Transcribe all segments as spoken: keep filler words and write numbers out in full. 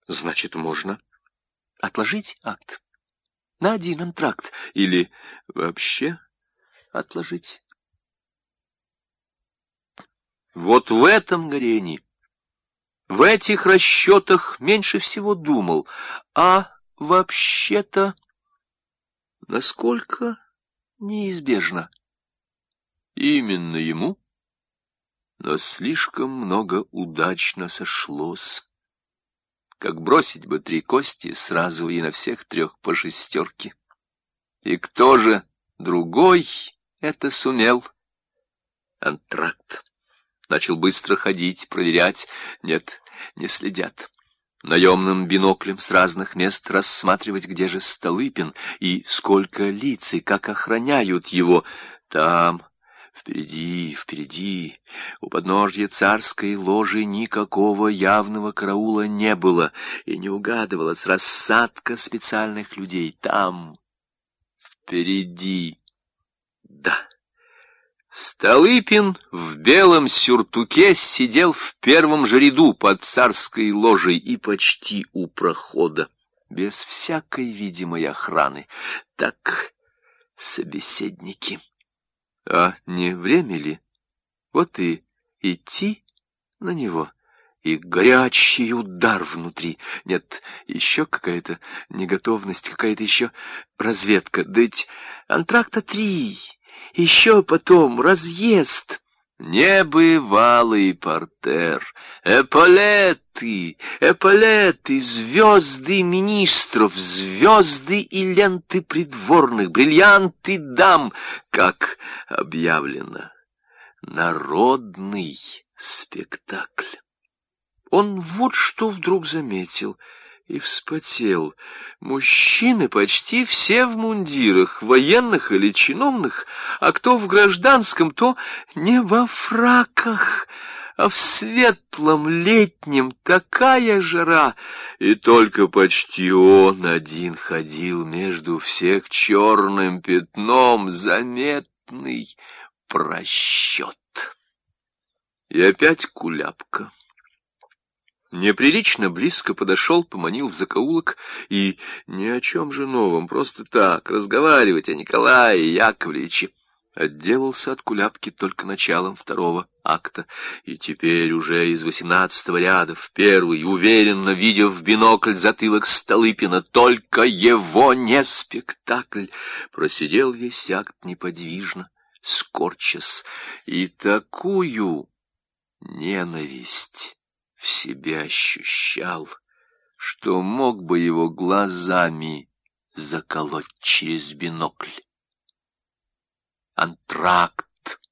Значит, можно отложить акт на один антракт или вообще отложить. Вот в этом горении, в этих расчетах меньше всего думал, а вообще-то насколько неизбежно. Именно ему, но слишком много удачно сошлось. Как бросить бы три кости сразу и на всех трех по шестерке. И кто же другой это сумел? Антракт. Начал быстро ходить, проверять. Нет, не следят. Наемным биноклем с разных мест рассматривать, где же Столыпин, и сколько лиц, и как охраняют его. Там, впереди, впереди, у подножья царской ложи никакого явного караула не было, и не угадывалась рассадка специальных людей. Там, впереди, да. Столыпин в белом сюртуке сидел в первом же ряду под царской ложей и почти у прохода, без всякой видимой охраны. Так, собеседники. А не время ли? Вот и идти на него, и горячий удар внутри. Нет, еще какая-то неготовность, какая-то еще разведка. Да ведь антракта три... Еще потом разъезд. Небывалый портер, эполеты, эполеты, звезды министров, звезды и ленты придворных, бриллианты дам, как объявлено. Народный спектакль. Он вот что вдруг заметил и вспотел. Мужчины почти все в мундирах, военных или чиновных, а кто в гражданском, то не во фраках, а в светлом летнем такая жара. И только почти он один ходил между всех черным пятном, заметный просчет. И опять куляпка. Неприлично близко подошел, поманил в закоулок, и ни о чем же новом, просто так, разговаривать о Николае Яковлевиче. Отделался от куляпки только началом второго акта, и теперь уже из восемнадцатого ряда в первый, уверенно видя в бинокль затылок Столыпина, только его не спектакль, просидел весь акт неподвижно, скорчась, и такую ненависть в себе ощущал, что мог бы его глазами заколоть через бинокль. Антракт.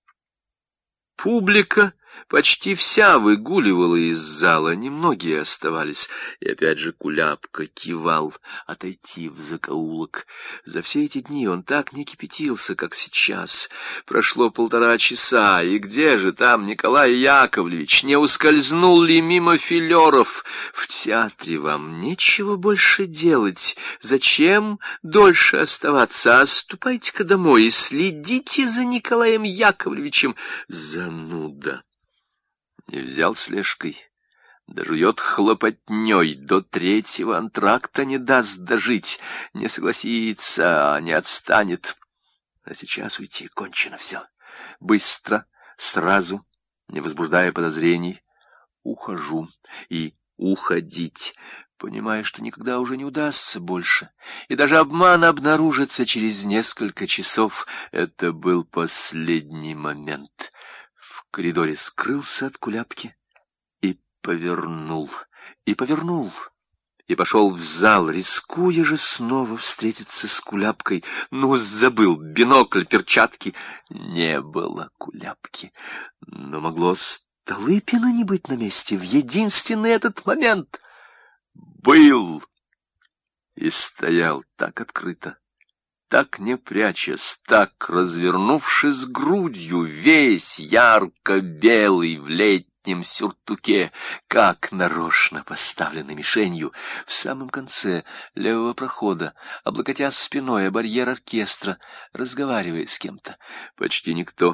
Публика почти вся выгуливала из зала, немногие оставались, и опять же куляпка кивал отойти в закоулок. За все эти дни он так не кипятился, как сейчас. Прошло полтора часа, и где же там Николай Яковлевич? Не ускользнул ли мимо филеров? В театре вам нечего больше делать. Зачем дольше оставаться? А ступайте-ка домой и следите за Николаем Яковлевичем. Зануда. Не взял слежкой, дожует хлопотней, до третьего антракта не даст дожить, не согласится, не отстанет. А сейчас уйти кончено все. Быстро, сразу, не возбуждая подозрений, ухожу и уходить, понимая, что никогда уже не удастся больше, и даже обман обнаружится через несколько часов. Это был последний момент. В коридоре скрылся от куляпки и повернул, и повернул, и пошел в зал, рискуя же снова встретиться с куляпкой. Ну, забыл бинокль, перчатки. Не было куляпки, но могло Столыпина не быть на месте в единственный этот момент. Был и стоял так открыто, так не прячась, так развернувшись грудью, весь ярко-белый в летнем сюртуке, как нарочно поставленный мишенью, в самом конце левого прохода, облокотясь спиной о барьер оркестра, разговаривая с кем-то. Почти никто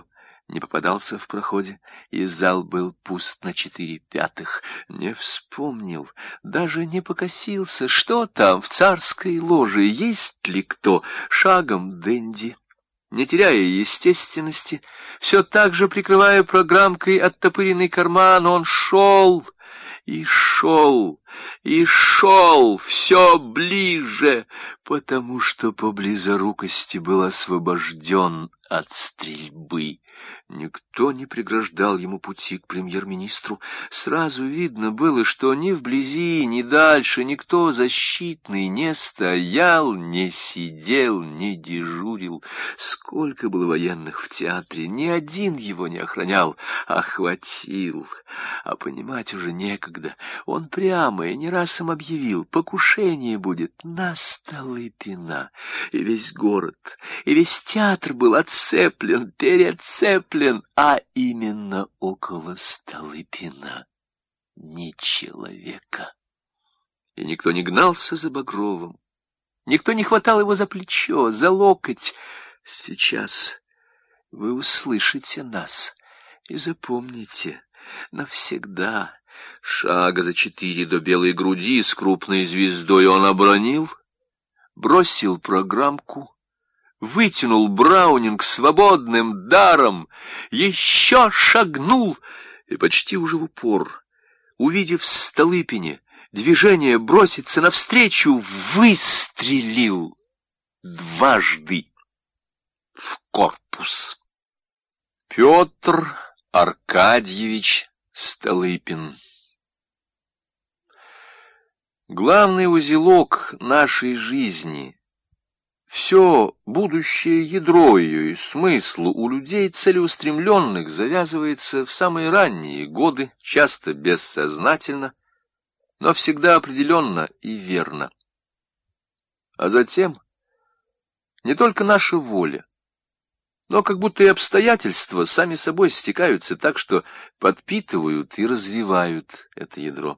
не попадался в проходе, и зал был пуст на четыре пятых. Не вспомнил, даже не покосился, что там в царской ложе, есть ли кто. Шагом дэнди, не теряя естественности, все так же прикрывая программкой оттопыренный карман, он шел и шел, и шел все ближе, потому что по близорукости был освобожден от стрельбы. Никто не преграждал ему пути к премьер-министру. Сразу видно было, что ни вблизи, ни дальше никто защитный не стоял, не сидел, не дежурил. Сколько было военных в театре, ни один его не охранял, охватил. А понимать уже некогда. Он прямо и не раз им объявил: покушение будет на Столыпина. И весь город, и весь театр был отцеплен, перецеплен, а именно около Столыпина ни человека. И никто не гнался за Багровым, никто не хватал его за плечо, за локоть. Сейчас вы услышите нас и запомните навсегда. Шага за четыре до белой груди с крупной звездой он обронил, бросил программку, вытянул Браунинг свободным даром, еще шагнул и почти уже в упор, увидев в Столыпине движение броситься навстречу, выстрелил дважды в корпус. Петр Аркадьевич Столыпин. Главный узелок нашей жизни, все будущее ядро ее и смысл у людей целеустремленных завязывается в самые ранние годы, часто бессознательно, но всегда определенно и верно. А затем не только наша воля, но как будто и обстоятельства сами собой стекаются так, что подпитывают и развивают это ядро.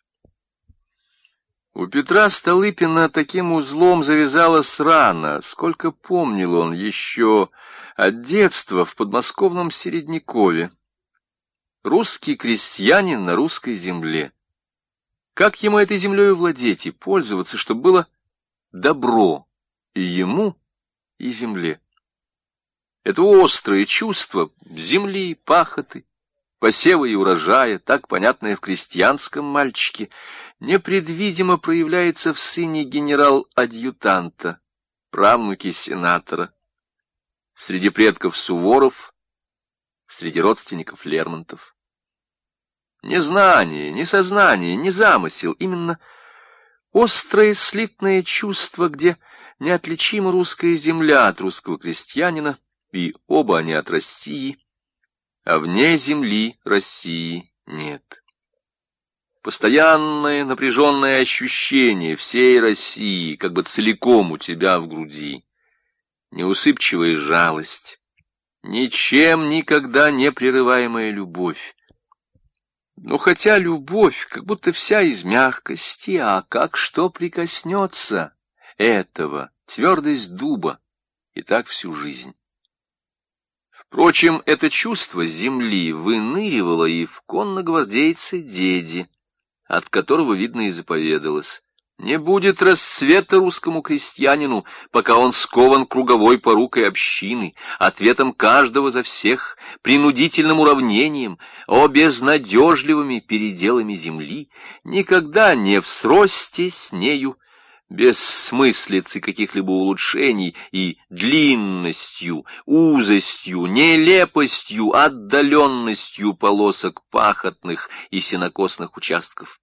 У Петра Столыпина таким узлом завязалось рано, сколько помнил он еще от детства в подмосковном Середнякове. Русский крестьянин на русской земле. Как ему этой землей владеть и пользоваться, чтобы было добро и ему, и земле? Это острое чувство земли, пахоты, посева и урожая, так понятное в крестьянском мальчике, непредвидимо проявляется в сыне генерал-адъютанта, правнуке сенатора, среди предков Суворов, среди родственников Лермонтов. Не знание, не сознание, не замысел, именно острое слитное чувство, где неотличима русская земля от русского крестьянина, и оба они от России, а вне земли России нет. Постоянное напряженное ощущение всей России, как бы целиком у тебя в груди, неусыпчивая жалость, ничем никогда не прерываемая любовь. Но хотя любовь как будто вся из мягкости, а как что прикоснется этого, твердость дуба, и так всю жизнь. Впрочем, это чувство земли выныривало и в конногвардейце деде, от которого, видно, и заповедалось: не будет расцвета русскому крестьянину, пока он скован круговой порукой общины, ответом каждого за всех, принудительным уравнением, о безнадежливыми переделами земли, никогда не всросте с нею, бессмыслицы каких-либо улучшений и длинностью, узостью, нелепостью, отдаленностью полосок пахотных и сенокосных участков.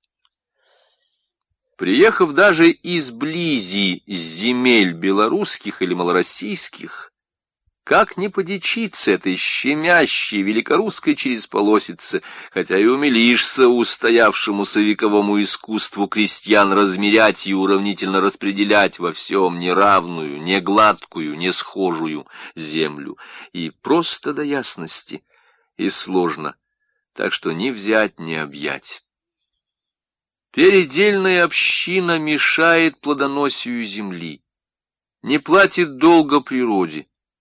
Приехав даже изблизи с земель белорусских или малороссийских, как не подичиться этой щемящей великорусской черезполосице, хотя и умилишься устоявшемуся вековому искусству крестьян размерять и уравнительно распределять во всем неравную, негладкую, несхожую землю, и просто до ясности, и сложно, так что ни взять, ни объять. Передельная община мешает плодоносию земли, не платит долга природе,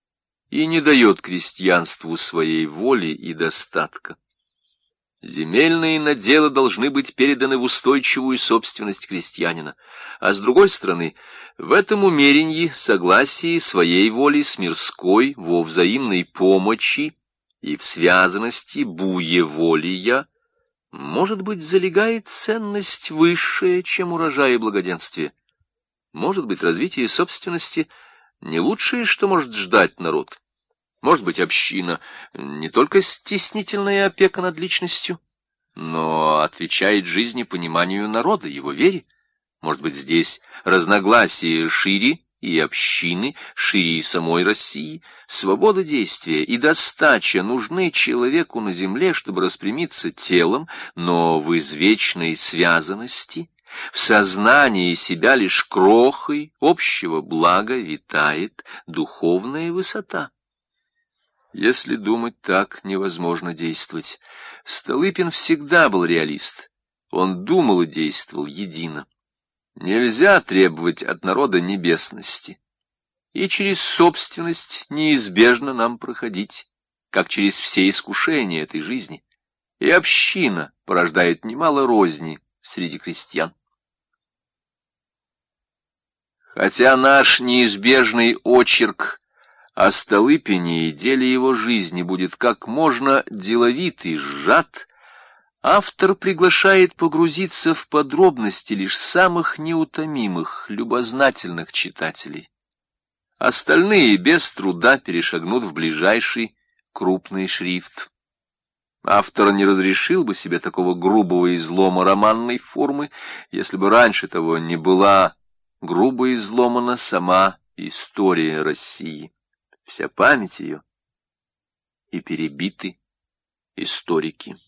и не дает крестьянству своей воли и достатка. Земельные наделы должны быть переданы в устойчивую собственность крестьянина, а с другой стороны, в этом умерении, согласии своей воли с мирской, во взаимной помощи и в связанности буеволия, может быть, залегает ценность высшая, чем урожай и благоденствие. Может быть, развитие собственности не лучшее, что может ждать народ. Может быть, община не только стеснительная опека над личностью, но отвечает жизни пониманию народа, его вере. Может быть, здесь разногласия шире и общины, шире и самой России. Свобода действия и достача нужны человеку на земле, чтобы распрямиться телом, но в извечной связанности, в сознании себя лишь крохой общего блага витает духовная высота. Если думать так, невозможно действовать. Столыпин всегда был реалист. Он думал и действовал едино. Нельзя требовать от народа небесности. И через собственность неизбежно нам проходить, как через все искушения этой жизни. И община порождает немало розни среди крестьян. Хотя наш неизбежный очерк о Столыпине и деле его жизни будет как можно деловит и сжат, автор приглашает погрузиться в подробности лишь самых неутомимых, любознательных читателей. Остальные без труда перешагнут в ближайший крупный шрифт. Автор не разрешил бы себе такого грубого излома романной формы, если бы раньше того не была грубо изломана сама история России. Вся память ее и перебиты историки.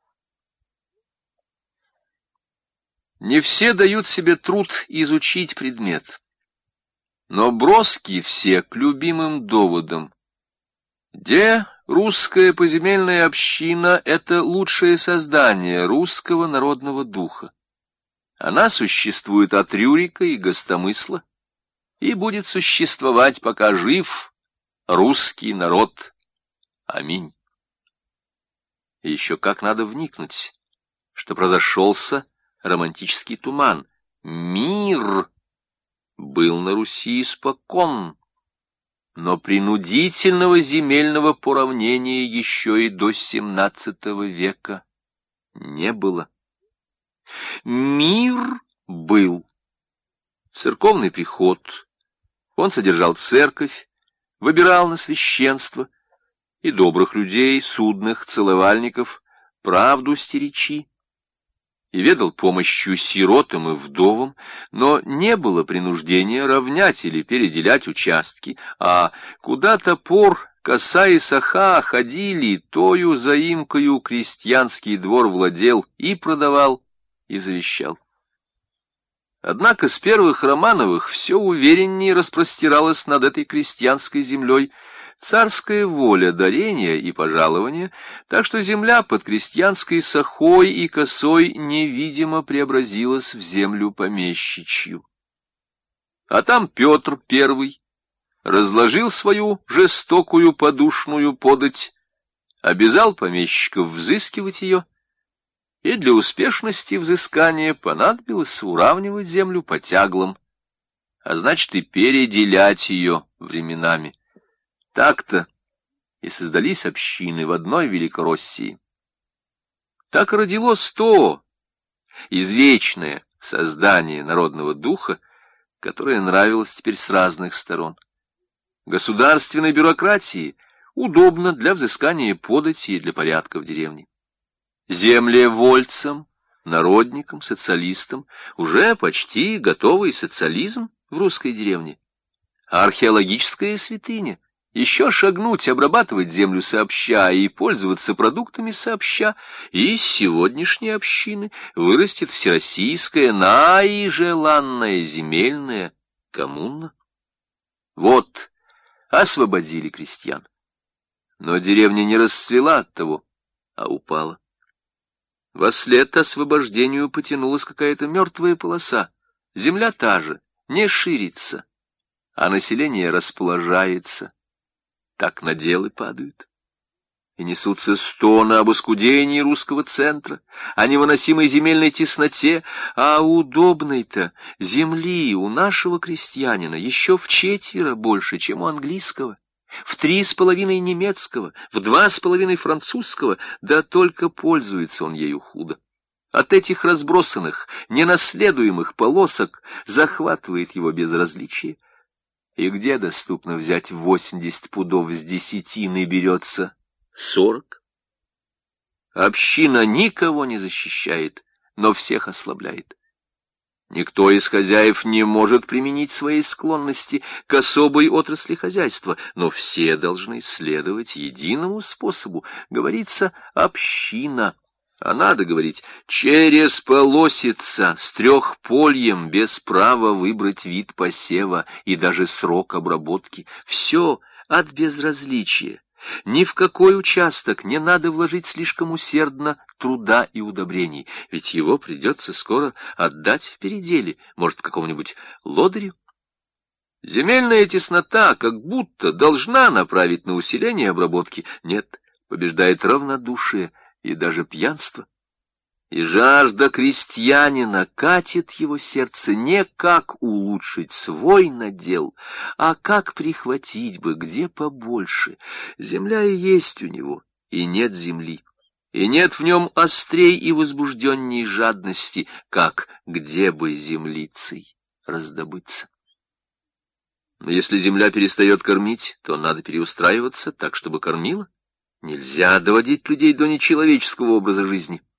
Не все дают себе труд изучить предмет, но броски все к любимым доводам. Где русская поземельная община — это лучшее создание русского народного духа. Она существует от Рюрика и Гостомысла и будет существовать, пока жив русский народ. Аминь. И еще как надо вникнуть, что разошелся романтический туман. Мир был на Руси испокон, но принудительного земельного поравнения еще и до семнадцатого века не было. Мир был. Церковный приход, он содержал церковь, выбирал на священство и добрых людей, судных целовальников, правду стеречи, и ведал помощью сиротам и вдовам, но не было принуждения равнять или переделять участки, а куда топор, коса и саха ходили, тою заимкою крестьянский двор владел и продавал, и завещал. Однако с первых Романовых все увереннее распростиралась над этой крестьянской землей царская воля дарения и пожалования, так что земля под крестьянской сахой и косой невидимо преобразилась в землю помещичью. А там Петр Первый разложил свою жестокую подушную подать, обязал помещиков взыскивать ее, и для успешности взыскания понадобилось уравнивать землю по тяглам, а значит и переделять ее временами. Так-то и создались общины в одной Великороссии. Так и родилось то извечное создание народного духа, которое нравилось теперь с разных сторон. Государственной бюрократии удобно для взыскания подати и для порядка в деревне. Землевольцам, народникам, социалистам уже почти готовый социализм в русской деревне. А археологическая святыня — еще шагнуть, обрабатывать землю сообща и пользоваться продуктами сообща, и из сегодняшней общины вырастет всероссийская наижеланная земельная коммуна. Вот, освободили крестьян. Но деревня не расцвела от того, а упала. Вослед освобождению потянулась какая-то мертвая полоса. Земля та же, не ширится, а население расположается. так наделы падают. И несутся стоны об оскудении русского центра, о невыносимой земельной тесноте, а удобной-то земли у нашего крестьянина еще в четверо больше, чем у английского, в три с половиной немецкого, в два с половиной французского, да только пользуется он ею худо. От этих разбросанных, ненаследуемых полосок захватывает его безразличие. И где доступно взять восемьдесят пудов с десятины берется сорок? Община никого не защищает, но всех ослабляет. Никто из хозяев не может применить своей склонности к особой отрасли хозяйства, но все должны следовать единому способу. Говорится «община». А надо говорить «через полосица, с трехпольем, без права выбрать вид посева и даже срок обработки». Все от безразличия. Ни в какой участок не надо вложить слишком усердно труда и удобрений, ведь его придется скоро отдать в переделе, может, какому-нибудь лодырю. Земельная теснота как будто должна направить на усиление обработки. Нет, побеждает равнодушие и даже пьянство. И жажда крестьянина катит его сердце не как улучшить свой надел, а как прихватить бы где побольше. Земля и есть у него, и нет земли, и нет в нем острей и возбужденней жадности, как где бы землицей раздобыться. Но если земля перестает кормить, то надо переустраиваться так, чтобы кормила. Нельзя доводить людей до нечеловеческого образа жизни.